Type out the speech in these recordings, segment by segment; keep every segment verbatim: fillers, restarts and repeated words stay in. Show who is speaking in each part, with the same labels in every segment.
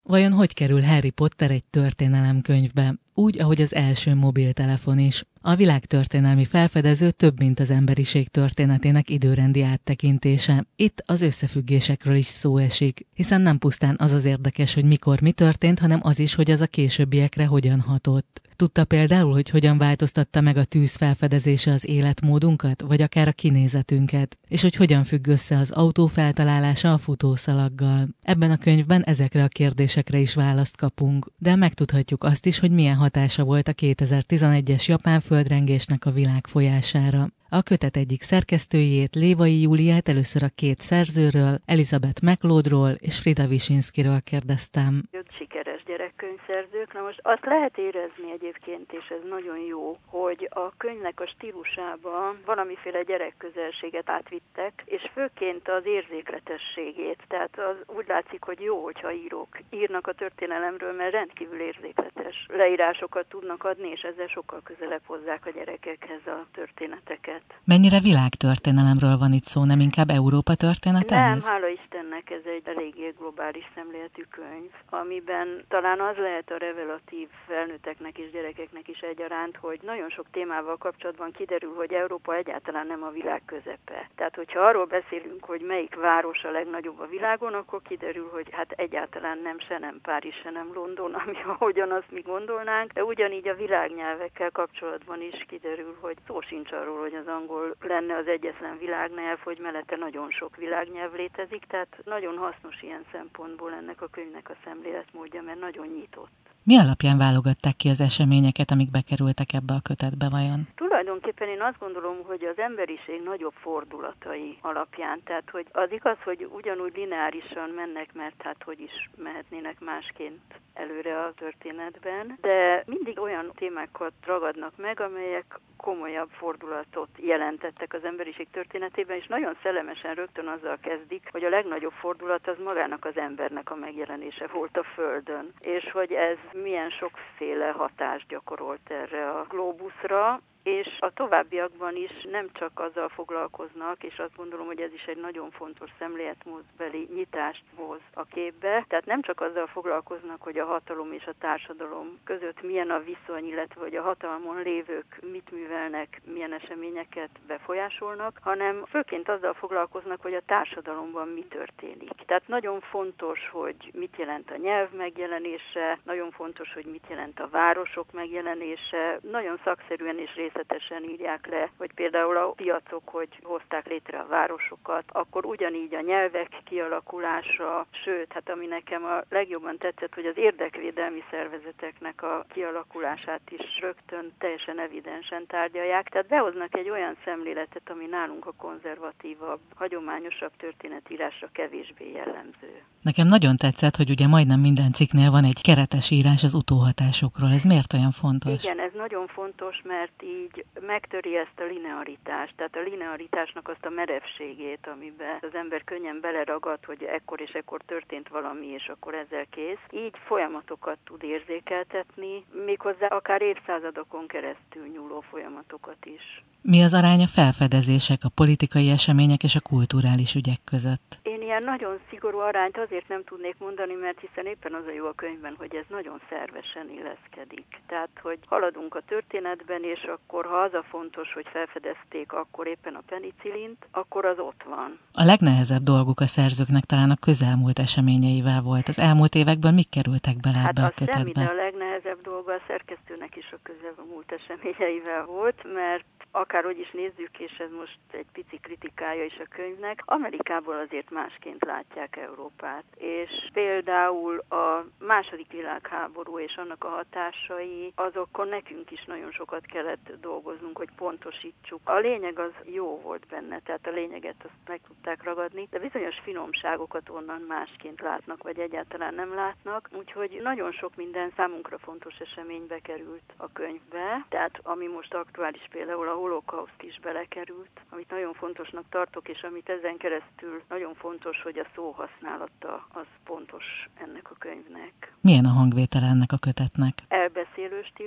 Speaker 1: Vajon hogy kerül Harry Potter egy történelemkönyvbe? Úgy, ahogy az első mobiltelefon is. A világtörténelmi felfedező több, mint az emberiség történetének időrendi áttekintése. Itt az összefüggésekről is szó esik, hiszen nem pusztán az az érdekes, hogy mikor mi történt, hanem az is, hogy az a későbbiekre hogyan hatott. Tudta például, hogy hogyan változtatta meg a tűz felfedezése az életmódunkat, vagy akár a kinézetünket, és hogy hogyan függ össze az autó feltalálása a futószalaggal. Ebben a könyvben ezekre a kérdésekre is választ kapunk, de megtudhatjuk azt is, hogy milyen hatása volt a kétezer-tizenegyes japán földrengésnek a világ folyására. A kötet egyik szerkesztőjét, Lévai Júliát először a két szerzőről, Elizabeth McLeodról és Frida Wyszynskiről kérdeztem.
Speaker 2: Sikeres gyerekkönyvszerzők. Na most azt lehet érezni egyébként, és ez nagyon jó, hogy a könyvnek a stílusában valamiféle gyerekközelséget átvittek, és főként az érzékletességét. Tehát az úgy látszik, hogy jó, hogyha írók írnak a történelemről, mert rendkívül érzékletes leírásokat tudnak adni, és ezzel sokkal közelebb hozzák a gyerekekhez a történeteket.
Speaker 1: Mennyire világtörténelemről van itt szó, nem inkább Európa története?
Speaker 2: Nem, hála Istennek ez egy eléggé globális szemléletű könyv, amiben talán az lehet a revelatív felnőtteknek és gyerekeknek is egyaránt, hogy nagyon sok témával kapcsolatban kiderül, hogy Európa egyáltalán nem a világ közepe. Tehát, hogyha arról beszélünk, hogy melyik város a legnagyobb a világon, akkor kiderül, hogy hát egyáltalán nem se nem Párizs, se nem London, ami ahogyan azt mi gondolnánk, de ugyanígy a világnyelvekkel kapcsolatban is kiderül, hogy szó sincs arról, hogy az angol lenne az egyetlen világnyelv, hogy mellette nagyon sok világnyelv létezik, tehát nagyon hasznos ilyen szempontból ennek a könyvnek a szemléletmódja, mert nagyon nyitott.
Speaker 1: Mi alapján válogatták ki az eseményeket, amik bekerültek ebbe a kötetbe vajon?
Speaker 2: Tulajdonképpen én azt gondolom, hogy az emberiség nagyobb fordulatai alapján, tehát hogy az igaz, hogy ugyanúgy lineárisan mennek, mert hát hogy is mehetnének másként előre a történetben, de mindig olyan témákat ragadnak meg, amelyek komolyabb fordulatot jelentettek az emberiség történetében, és nagyon szellemesen rögtön azzal kezdik, hogy a legnagyobb fordulat az magának az embernek a megjelenése volt a Földön, és hogy ez milyen sokféle hatást gyakorolt erre a glóbuszra, és a továbbiakban is nem csak azzal foglalkoznak, és azt gondolom, hogy ez is egy nagyon fontos szemléletmódbeli nyitást hoz a képbe. Tehát nem csak azzal foglalkoznak, hogy a hatalom és a társadalom között milyen a viszony, illetve hogy a hatalmon lévők mit művelnek, milyen eseményeket befolyásolnak, hanem főként azzal foglalkoznak, hogy a társadalomban mi történik. Tehát nagyon fontos, hogy mit jelent a nyelv megjelenése, nagyon fontos, hogy mit jelent a városok megjelenése, nagyon szakszerűen és részletesen írják le, hogy például a piacok, hogy hozták létre a városokat, akkor ugyanígy a nyelvek kialakulása, sőt, hát ami nekem a legjobban tetszett, hogy az érdekvédelmi szervezeteknek a kialakulását is rögtön teljesen evidensen tárgyalják, tehát behoznak egy olyan szemléletet, ami nálunk a konzervatívabb, hagyományosabb történetírásra kevésbé jellemző.
Speaker 1: Nekem nagyon tetszett, hogy ugye majdnem minden cikknél van egy keretes írás az utóhatásokról. Ez miért olyan fontos?
Speaker 2: Igen, ez nagyon fontos, mert így megtöri ezt a linearitást, tehát a linearitásnak azt a merevségét, amiben az ember könnyen beleragad, hogy ekkor és ekkor történt valami, és akkor ezzel kész. Így folyamatokat tud érzékeltetni, méghozzá akár évszázadokon keresztül nyúló folyamatokat is.
Speaker 1: Mi az arány a felfedezések, a politikai események és a kulturális ügyek között?
Speaker 2: Én ilyen nagyon szigorú arányt azért nem tudnék mondani, mert hiszen éppen az a jó a könyvben, hogy ez nagyon szervesen illeszkedik. Tehát, hogy haladunk a történetben, és akkor, ha az a fontos, hogy felfedezték akkor éppen a penicillint, akkor az ott van.
Speaker 1: A legnehezebb dolguk a szerzőknek talán a közelmúlt eseményeivel volt. Az elmúlt években mik kerültek bele
Speaker 2: hát
Speaker 1: ebbe a kötetbe?
Speaker 2: Hát azt a legnehezebb dolga a szerkesztőnek is a közelmúlt eseményeivel volt, mert akárhogy is nézzük, és ez most egy pici kritikája is a könyvnek, Amerikából azért másként látják Európát. És például a második világháború és annak a hatásai, azokon nekünk is nagyon sokat kellett dolgoznunk, hogy pontosítsuk. A lényeg az jó volt benne, tehát a lényeget azt meg tudták ragadni, de bizonyos finomságokat onnan másként látnak, vagy egyáltalán nem látnak, úgyhogy nagyon sok minden számunkra fontos esemény bekerült a könyvbe, tehát ami most aktuális, például a holokauszt is belekerült, amit nagyon fontosnak tartok, és amit ezen keresztül nagyon fontos, hogy a szó használata az pontos ennek a könyvnek.
Speaker 1: Milyen a hangvétele ennek a kötetnek?
Speaker 2: Elbeszélő stílusban,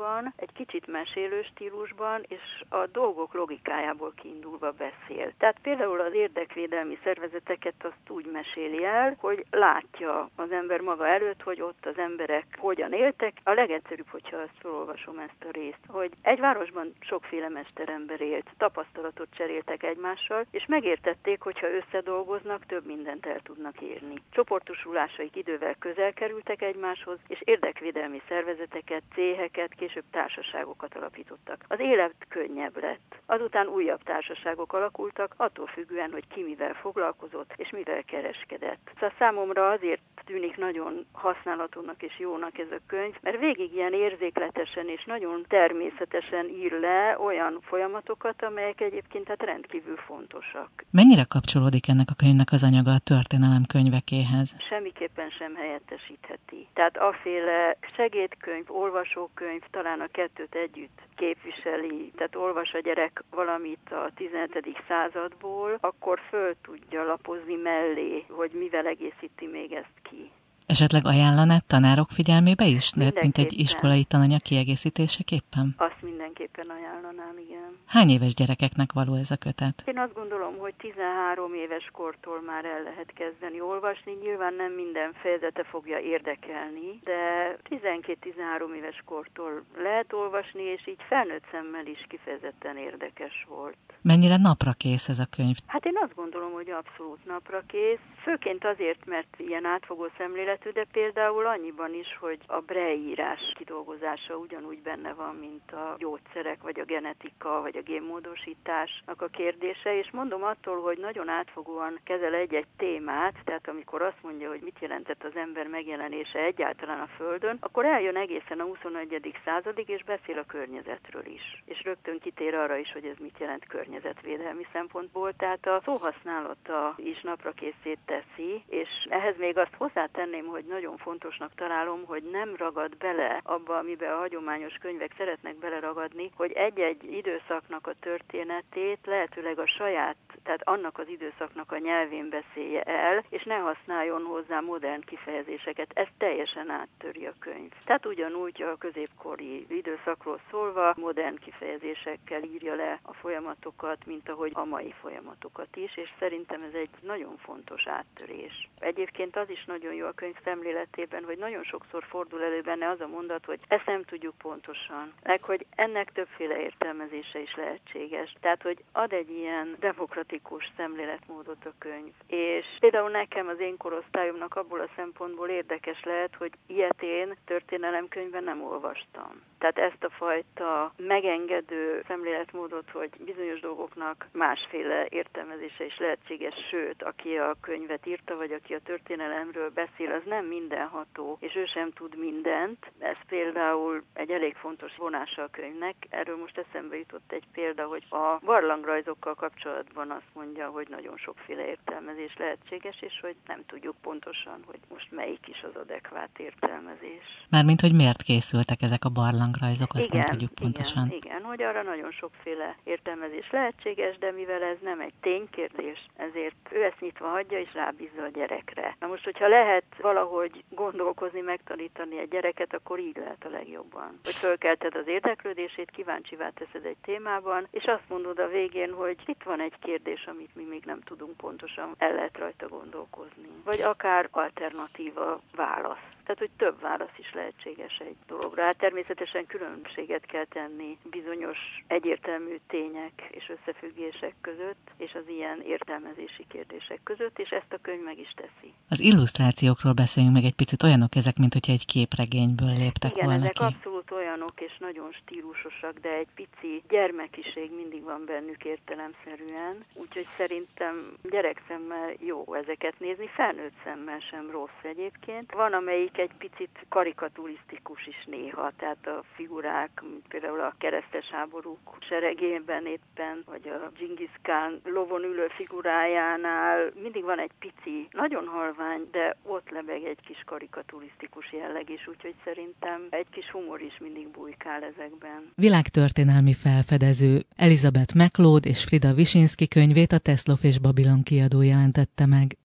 Speaker 2: stílusban, egy kicsit mesélő stílusban, és a dolgok logikájából kiindulva beszél. Tehát például az érdekvédelmi szervezeteket azt úgy meséli el, hogy látja az ember maga előtt, hogy ott az emberek hogyan éltek. A legegyszerűbb, hogyha ezt felolvasom ezt a részt, hogy egy városban sokféle mesterember élt, tapasztalatot cseréltek egymással, és megértették, hogyha összedolgoznak, több mindent el tudnak érni. Csoportosulásaik idővel közel kerültek egymáshoz, és érdekvédelmi szervezeteket, céheket, később társaságokat alapítottak. Az élet könnyebb lett. Azután újabb társaságok alakultak, attól függően, hogy ki mivel foglalkozott, és mivel kereskedett. Szóval számomra azért tűnik nagyon használatónak és jónak ez a könyv, mert végig ilyen érzékletesen és nagyon természetesen ír le olyan folyamatokat, amelyek egyébként hát rendkívül fontosak.
Speaker 1: Mennyire kapcsolódik ennek a könyvnek az anyaga a történelem könyvekéhez?
Speaker 2: Semmiképpen sem helyettesítheti. Tehát aféle segédkönyv, olvasókönyv talán a kettőt együtt képviseli, tehát olvas a gyerek valamit a tizenhetedik századból, akkor föl tudja lapozni mellé, hogy mivel egészíti még ezt ki.
Speaker 1: Esetleg ajánlanád tanárok figyelmébe is? De mint egy iskolai tananyag kiegészítéseképpen?
Speaker 2: Azt mindenképpen ajánlanám, igen.
Speaker 1: Hány éves gyerekeknek való ez a kötet?
Speaker 2: Én azt gondolom, hogy tizenhárom éves kortól már el lehet kezdeni olvasni. Nyilván nem minden fejezete fogja érdekelni, de tizenkét-tizenhárom éves kortól lehet olvasni, és így felnőtt szemmel is kifejezetten érdekes volt.
Speaker 1: Mennyire napra kész ez a könyv?
Speaker 2: Hát én azt gondolom, hogy abszolút napra kész. Főként azért, mert ilyen átfogó szemléletű, de például annyiban is, hogy a Braille írás kidolgozása ugyanúgy benne van, mint a gyógyszerek, vagy a genetika, vagy a génmódosításnak a kérdése, és mondom attól, hogy nagyon átfogóan kezel egy-egy témát, tehát amikor azt mondja, hogy mit jelentett az ember megjelenése egyáltalán a Földön, akkor eljön egészen a huszonegyedik századig, és beszél a környezetről is. És rögtön kitér arra is, hogy ez mit jelent környezetvédelmi szempontból, tehát a szóhasználata is napra készét teszi, és ehhez még azt hozzátenném, hogy nagyon fontosnak találom, hogy nem ragad bele abba, amiben a hagyományos könyvek szeretnek beleragadni, hogy egy-egy időszaknak a történetét lehetőleg a saját, tehát annak az időszaknak a nyelvén beszélje el, és ne használjon hozzá modern kifejezéseket. Ez teljesen áttöri a könyv. Tehát ugyanúgy a középkori időszakról szólva modern kifejezésekkel írja le a folyamatokat, mint ahogy a mai folyamatokat is, és szerintem ez egy nagyon fontos áttörés. Egyébként az is nagyon jó a könyv szemléletében, hogy nagyon sokszor fordul elő benne az a mondat, hogy ezt nem tudjuk pontosan, meg hogy ennek többféle értelmezése is lehetséges. Tehát, hogy ad egy ilyen demokratikus szemléletmódot a könyv. És például nekem az én korosztályomnak abból a szempontból érdekes lehet, hogy ilyet én történelemkönyvben nem olvastam. Tehát ezt a fajta megengedő szemléletmódot, hogy bizonyos dolgoknak másféle értelmezése is lehetséges, sőt, aki a könyvet írta, vagy aki a történelemről beszél, az nem mindenható, és ő sem tud mindent. Ez például egy elég fontos vonása a könyvnek. Erről most eszembe jutott egy példa, hogy a barlangrajzokkal kapcsolatban azt mondja, hogy nagyon sokféle értelmezés lehetséges, és hogy nem tudjuk pontosan, hogy most melyik is az adekvát értelmezés.
Speaker 1: Mármint, hogy miért készültek ezek a barlangrajzok, azt
Speaker 2: igen,
Speaker 1: nem tudjuk pontosan.
Speaker 2: Igen, igen, hogy arra nagyon sokféle értelmezés lehetséges, de mivel ez nem egy ténykérdés, ezért ő ezt nyitva hagyja, és rábízza a gyerekre. Na most, hogyha lehet valahogy gondolkozni, megtanítani egy gyereket, akkor így lehet a legjobban. Hogy fölkelted az érdeklődését, kíváncsivá teszed egy témában, és azt mondod a végén, hogy itt van egy kérdés, amit mi még nem tudunk pontosan, el lehet rajta gondolkozni. Vagy akár alternatíva válasz. Tehát, hogy több válasz is lehetséges egy dologra. Hát természetesen különbséget kell tenni bizonyos egyértelmű tények és összefüggések között, és az ilyen értelmezési kérdések között, és ezt a könyv meg is teszi.
Speaker 1: Az illusztrációkról beszéljünk meg egy picit, olyanok ezek, mint hogyha egy képregényből léptek
Speaker 2: Igen,
Speaker 1: volna
Speaker 2: ezek
Speaker 1: ki.
Speaker 2: abszolút olyanok, és nagyon stílusosak, de egy pici gyermekiség mindig van bennük értelemszerűen, úgyhogy szerintem gyerekszemmel jó ezeket nézni, felnőtt szemmel sem rossz egyébként. Van, amelyik egy picit karikaturisztikus is néha, tehát a figurák, mint például a keresztes háborúk seregében éppen, vagy a Dzsingisz Kán lovon ülő figurájánál mindig van egy pici, nagyon halvány, de ott lebeg egy kis karikaturisztikus jelleg is, úgyhogy szerintem egy kis humor is mindig bujkál ezekben.
Speaker 1: Világtörténelmi felfedező Elizabeth MacLeod és Frida Wyszynski könyvét a Tetzlaff és Babylon kiadó jelentette meg.